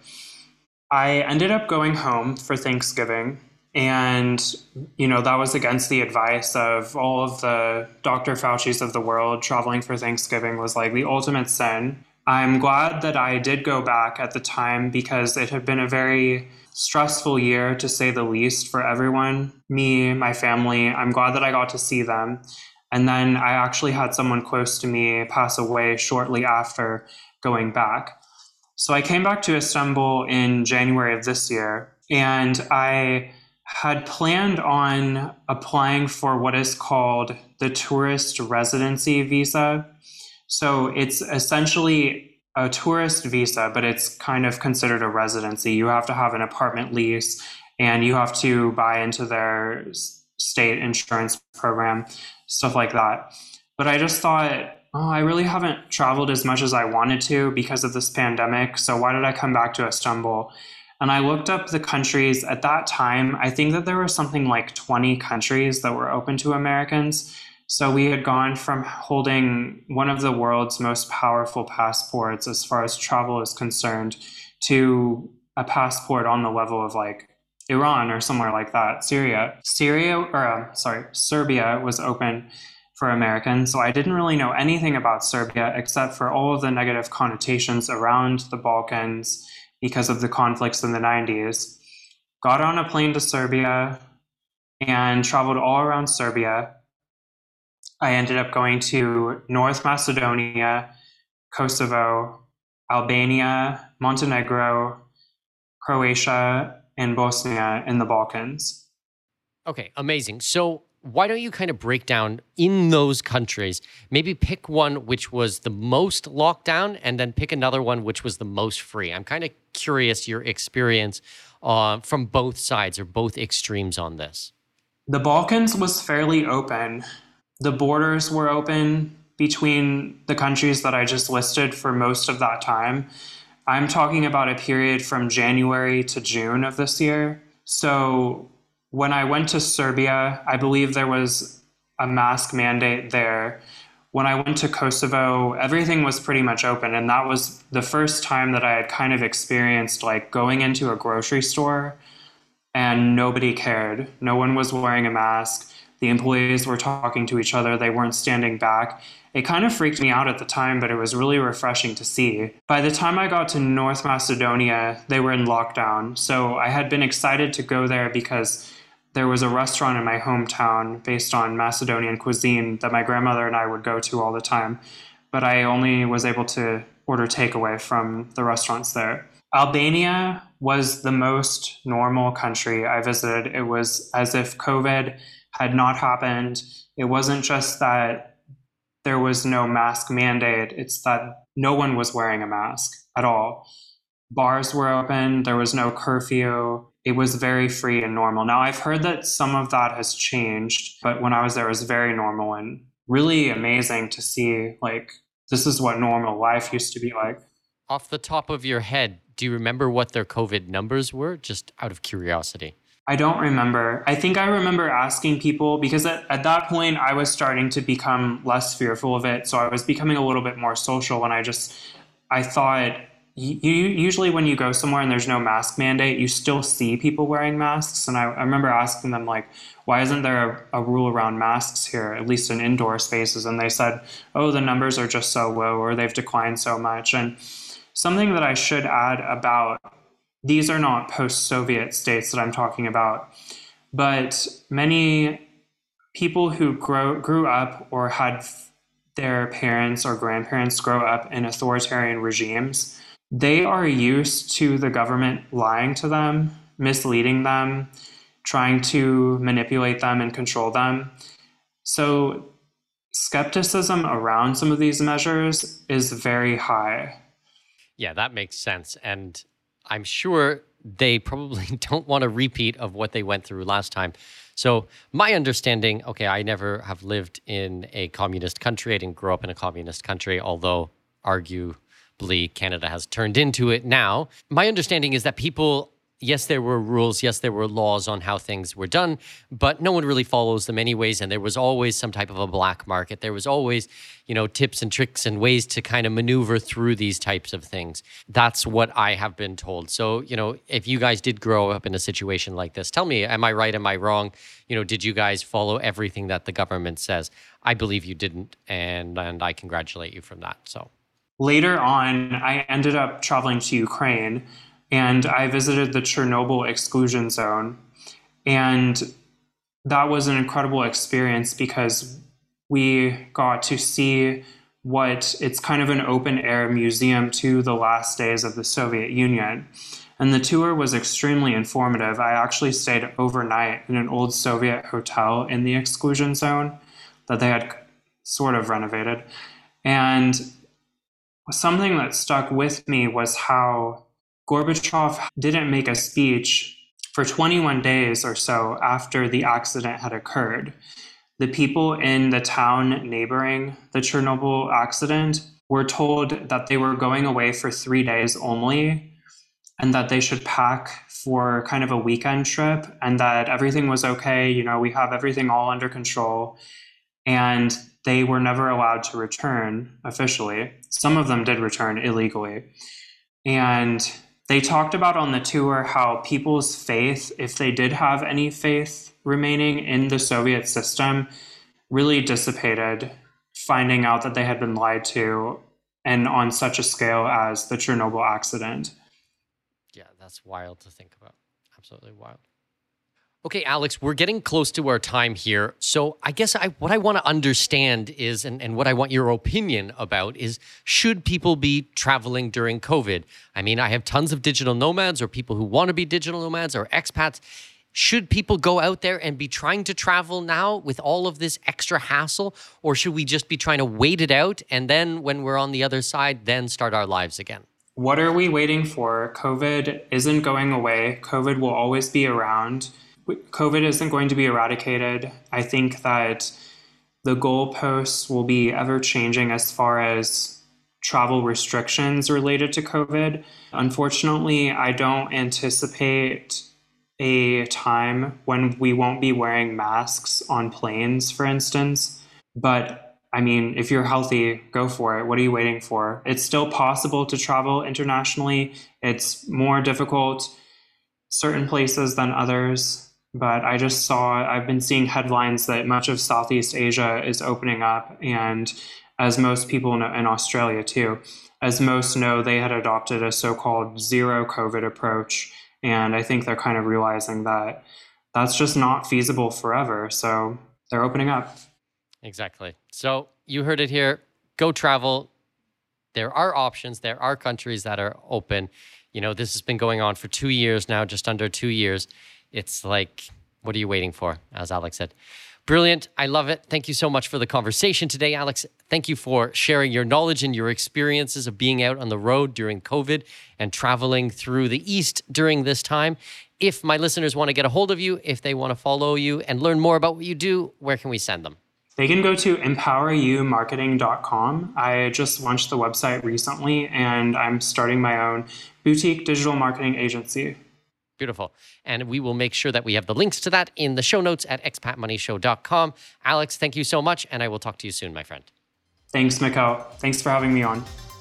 I ended up going home for Thanksgiving, and that was against the advice of all of the Dr. Fauci's of the world. Traveling for Thanksgiving was like the ultimate sin. I'm glad that I did go back at the time because it had been a very stressful year, to say the least, for everyone. Me, my family. I'm glad that I got to see them. And then I actually had someone close to me pass away shortly after going back. So I came back to Istanbul in January of this year, and I had planned on applying for what is called the tourist residency visa. So it's essentially a tourist visa, but it's kind of considered a residency. You have to have an apartment lease, and you have to buy into their state insurance program, stuff like that. But I just thought, I really haven't traveled as much as I wanted to because of this pandemic. So why did I come back to Istanbul? And I looked up the countries at that time. I think that there were something like 20 countries that were open to Americans. So we had gone from holding one of the world's most powerful passports as far as travel is concerned to a passport on the level of like Iran or somewhere like that. Serbia was open for Americans. So I didn't really know anything about Serbia except for all of the negative connotations around the Balkans because of the conflicts in the 90s. Got on a plane to Serbia and traveled all around Serbia. I ended up going to North Macedonia, Kosovo, Albania, Montenegro, Croatia, and Bosnia in the Balkans. Okay, amazing. So why don't you kind of break down in those countries, maybe pick one which was the most locked down and then pick another one which was the most free. I'm kind of curious your experience from both sides or both extremes on this. The Balkans was fairly open. The borders were open between the countries that I just listed for most of that time. I'm talking about a period from January to June of this year. So when I went to Serbia, I believe there was a mask mandate there. When I went to Kosovo, everything was pretty much open. And that was the first time that I had kind of experienced like going into a grocery store and nobody cared. No one was wearing a mask. The employees were talking to each other. They weren't standing back. It kind of freaked me out at the time, but it was really refreshing to see. By the time I got to North Macedonia, they were in lockdown. So I had been excited to go there because there was a restaurant in my hometown based on Macedonian cuisine that my grandmother and I would go to all the time. But I only was able to order takeaway from the restaurants there. Albania was the most normal country I visited. It was as if COVID had not happened. It wasn't just that there was no mask mandate, it's that no one was wearing a mask at all. Bars were open, there was no curfew. It was very free and normal. Now, I've heard that some of that has changed, but when I was there, it was very normal and really amazing to see, like, this is what normal life used to be like. Off the top of your head, do you remember what their COVID numbers were? Just out of curiosity. I don't remember. I think I remember asking people because at that point I was starting to become less fearful of it. So I was becoming a little bit more social and I thought usually when you go somewhere and there's no mask mandate, you still see people wearing masks. And I remember asking them like, why isn't there a rule around masks here, at least in indoor spaces? And they said, oh, the numbers are just so low or they've declined so much. And something that I should add about these are not post-Soviet states that I'm talking about, but many people who grew up or had their parents or grandparents grow up in authoritarian regimes, they are used to the government lying to them, misleading them, trying to manipulate them and control them. So skepticism around some of these measures is very high. Yeah, that makes sense. And I'm sure they probably don't want a repeat of what they went through last time. So my understanding, okay, I never have lived in a communist country. I didn't grow up in a communist country, although arguably Canada has turned into it now. My understanding is that people, yes, there were rules, yes, there were laws on how things were done, but no one really follows them anyways. And there was always some type of a black market. There was always, tips and tricks and ways to kind of maneuver through these types of things. That's what I have been told. So, if you guys did grow up in a situation like this, tell me, am I right? Am I wrong? Did you guys follow everything that the government says? I believe you didn't. And I congratulate you from that. So later on, I ended up traveling to Ukraine. And I visited the Chernobyl exclusion zone. And that was an incredible experience because we got to see it's kind of an open air museum to the last days of the Soviet Union. And the tour was extremely informative. I actually stayed overnight in an old Soviet hotel in the exclusion zone that they had sort of renovated. And something that stuck with me was how Gorbachev didn't make a speech for 21 days or so after the accident had occurred. The people in the town neighboring the Chernobyl accident were told that they were going away for 3 days only and that they should pack for kind of a weekend trip and that everything was okay. We have everything all under control. And they were never allowed to return officially. Some of them did return illegally. And they talked about on the tour how people's faith, if they did have any faith remaining in the Soviet system, really dissipated, finding out that they had been lied to and on such a scale as the Chernobyl accident. Yeah, that's wild to think about. Absolutely wild. Okay, Alex, we're getting close to our time here. So I guess what I want to understand is, and what I want your opinion about is, should people be traveling during COVID? I mean, I have tons of digital nomads or people who want to be digital nomads or expats. Should people go out there and be trying to travel now with all of this extra hassle? Or should we just be trying to wait it out and then when we're on the other side, then start our lives again? What are we waiting for? COVID isn't going away. COVID will always be around. COVID isn't going to be eradicated. I think that the goalposts will be ever changing as far as travel restrictions related to COVID. Unfortunately, I don't anticipate a time when we won't be wearing masks on planes, for instance. But I mean, if you're healthy, go for it. What are you waiting for? It's still possible to travel internationally. It's more difficult certain places than others. But I've been seeing headlines that much of Southeast Asia is opening up. And as most people know, in Australia too, as most know, they had adopted a so-called zero COVID approach. And I think they're kind of realizing that that's just not feasible forever. So they're opening up. Exactly. So you heard it here. Go travel. There are options. There are countries that are open. You know, this has been going on for 2 years now, just under 2 years. It's like, what are you waiting for? As Alex said. Brilliant. I love it. Thank you so much for the conversation today, Alex. Thank you for sharing your knowledge and your experiences of being out on the road during COVID and traveling through the East during this time. If my listeners want to get a hold of you, if they want to follow you and learn more about what you do, where can we send them? They can go to empoweryoumarketing.com. I just launched the website recently, and I'm starting my own boutique digital marketing agency. Beautiful. And we will make sure that we have the links to that in the show notes at expatmoneyshow.com. Alex, thank you so much, and I will talk to you soon, my friend. Thanks, Mikkel. Thanks for having me on.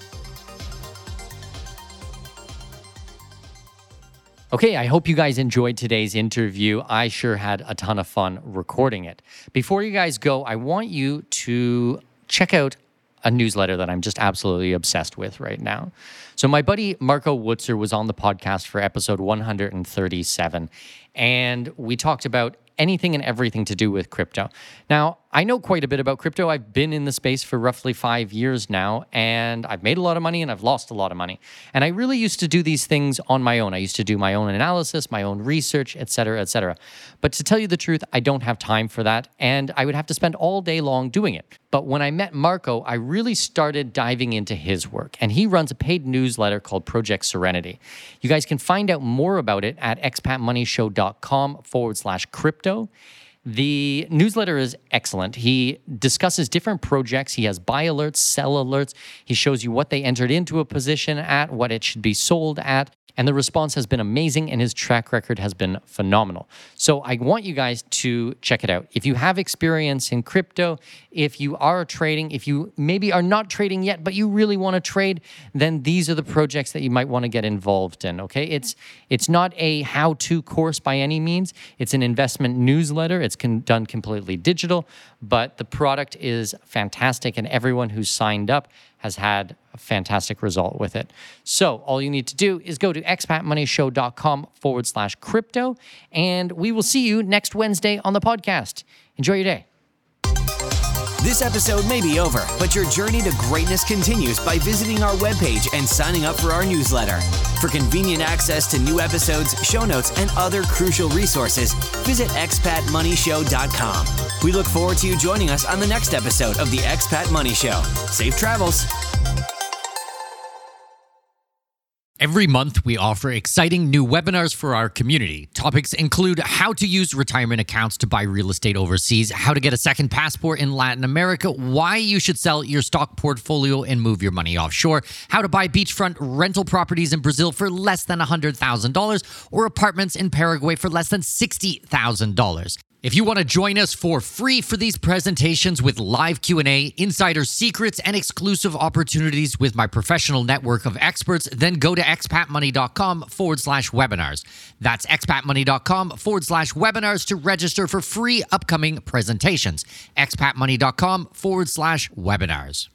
Okay, I hope you guys enjoyed today's interview. I sure had a ton of fun recording it. Before you guys go, I want you to check out a newsletter that I'm just absolutely obsessed with right now. So my buddy Marco Wutzer was on the podcast for episode 137, and we talked about anything and everything to do with crypto. Now, I know quite a bit about crypto. I've been in the space for roughly 5 years now, and I've made a lot of money and I've lost a lot of money. And I really used to do these things on my own. I used to do my own analysis, my own research, et cetera, et cetera. But to tell you the truth, I don't have time for that, and I would have to spend all day long doing it. But when I met Marco, I really started diving into his work, and he runs a paid newsletter called Project Serenity. You guys can find out more about it at expatmoneyshow.com/crypto. The newsletter is excellent. He discusses different projects. He has buy alerts, sell alerts. He shows you what they entered into a position at, what it should be sold at. And the response has been amazing, and his track record has been phenomenal. So I want you guys to check it out. If you have experience in crypto, if you are trading, if you maybe are not trading yet, but you really want to trade, then these are the projects that you might want to get involved in, okay? It's not a how-to course by any means. It's an investment newsletter. It's done completely digital, but the product is fantastic, and everyone who's signed up has had a fantastic result with it. So all you need to do is go to expatmoneyshow.com/crypto, and we will see you next Wednesday on the podcast. Enjoy your day. This episode may be over, but your journey to greatness continues by visiting our webpage and signing up for our newsletter. For convenient access to new episodes, show notes, and other crucial resources, visit expatmoneyshow.com. We look forward to you joining us on the next episode of the Expat Money Show. Safe travels. Every month, we offer exciting new webinars for our community. Topics include how to use retirement accounts to buy real estate overseas, how to get a second passport in Latin America, why you should sell your stock portfolio and move your money offshore, how to buy beachfront rental properties in Brazil for less than $100,000, or apartments in Paraguay for less than $60,000. If you want to join us for free for these presentations with live Q&A, insider secrets, and exclusive opportunities with my professional network of experts, then go to expatmoney.com/webinars. That's expatmoney.com/webinars to register for free upcoming presentations. expatmoney.com/webinars.